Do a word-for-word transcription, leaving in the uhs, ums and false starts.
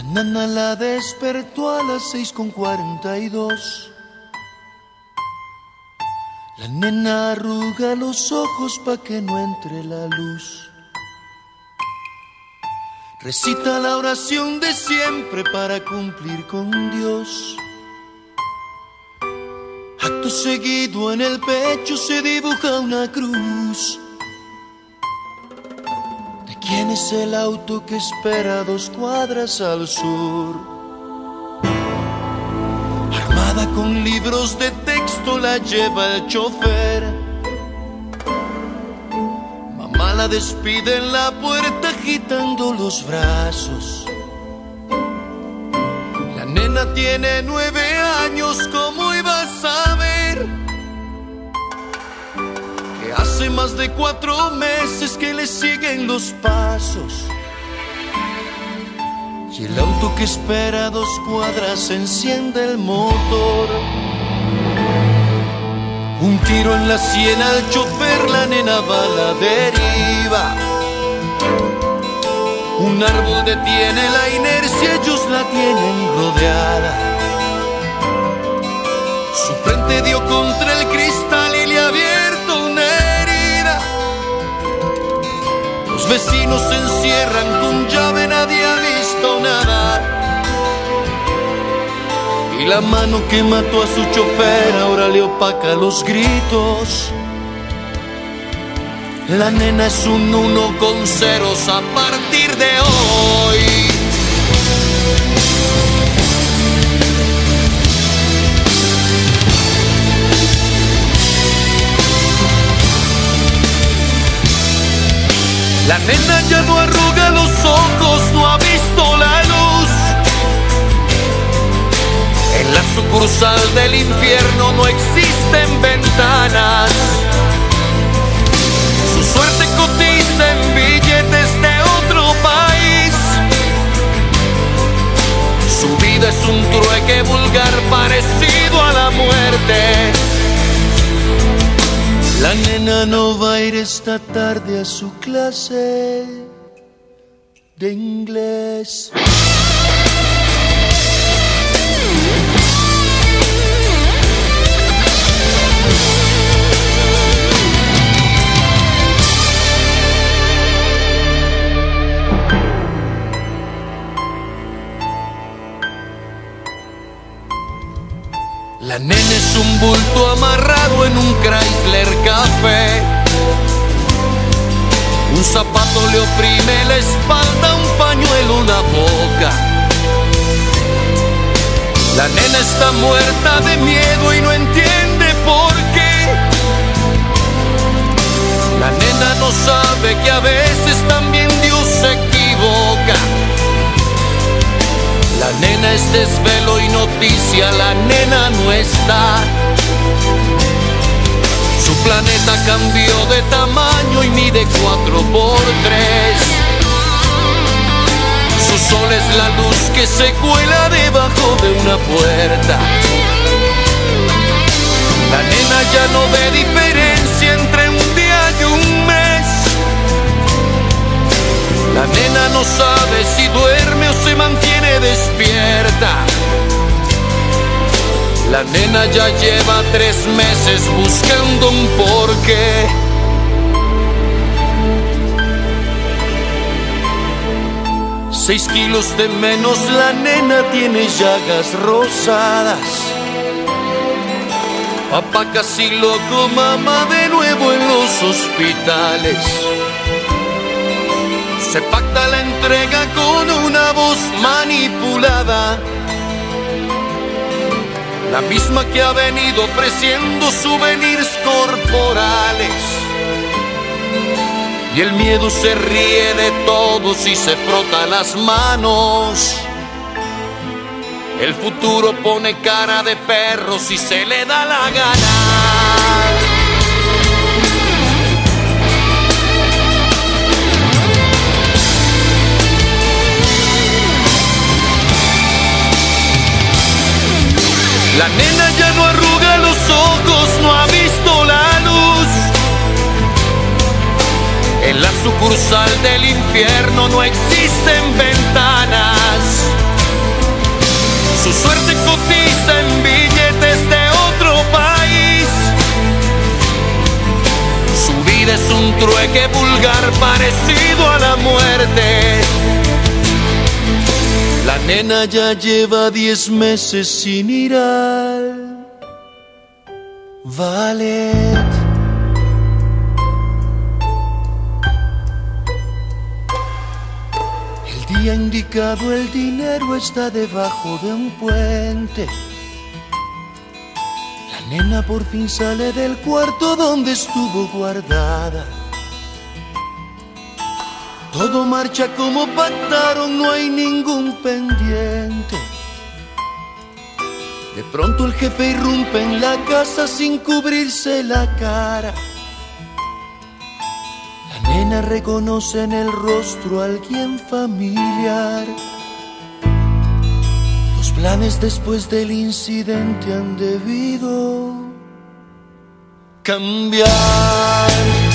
Nana la despertó a las seis con cuarenta y dos. La nena arruga los ojos pa' que no entre la luz. Recita la oración de siempre para cumplir con Dios. Acto seguido en el pecho se dibuja una cruz. ¿De quién es el auto que espera dos cuadras al sur? Armada con libros de texto la lleva el chofer. Mamá la despide en la puerta agitando los brazos. La nena tiene nueve años, ¿cómo iba a saber? Que hace más de cuatro meses que le siguen los pasos. Y el auto que espera a dos cuadras enciende el motor. Un tiro en la sien al chofer, la nena va a la deriva. Un árbol detiene la inercia, ellos la tienen rodeada. Su frente dio contra el cristal y le ha abierto una herida. Los vecinos se encierran con llave, nadie ha visto nada. Y la mano que mató a su chofer ahora le opaca los gritos. La nena es un uno con ceros a partir de hoy. La nena ya no arruga los ojos, no ha visto la luz. En la sucursal del infierno no existen ventanas. Su suerte cotiza en billetes de otro país. Su vida es un trueque vulgar parecido a la muerte. La nena no va a ir esta tarde a su clase de inglés. La nena es un bulto amarrado en un Chrysler Café. Un zapato le oprime la espalda, un pañuelo la boca. La nena está muerta de miedo y no entiende por qué. La nena no sabe que a veces también Dios se equivoca. La nena es desvelo y noticia, la nena no está. Su planeta cambió de tamaño y mide cuatro por tres. Su sol es la luz que se cuela debajo de una puerta. La nena ya no ve diferencia entre un día y un mes. La nena no sabe si duerme o se mantiene despierta. La nena ya lleva tres meses buscando un porqué. Seis kilos de menos, la nena tiene llagas rosadas. Papá casi loco, mamá de nuevo en los hospitales. Se pacta la entrega con una voz manipulada, la misma que ha venido ofreciendo souvenirs corporales. Y el miedo se ríe de todos y se frota las manos. El futuro pone cara de perro si se le da la gana. La nena ya no arruga los ojos, no ha visto la luz. En la sucursal del infierno no existen ventanas. Su suerte cotiza en billetes de otro país. Su vida es un trueque vulgar parecido a la muerte. La nena ya lleva diez meses sin ir al ballet. El día indicado el dinero está debajo de un puente. La nena por fin sale del cuarto donde estuvo guardada. Todo marcha como pactaron, no hay ningún pendiente. De pronto el jefe irrumpe en la casa sin cubrirse la cara. La nena reconoce en el rostro a alguien familiar. Los planes después del incidente han debido cambiar.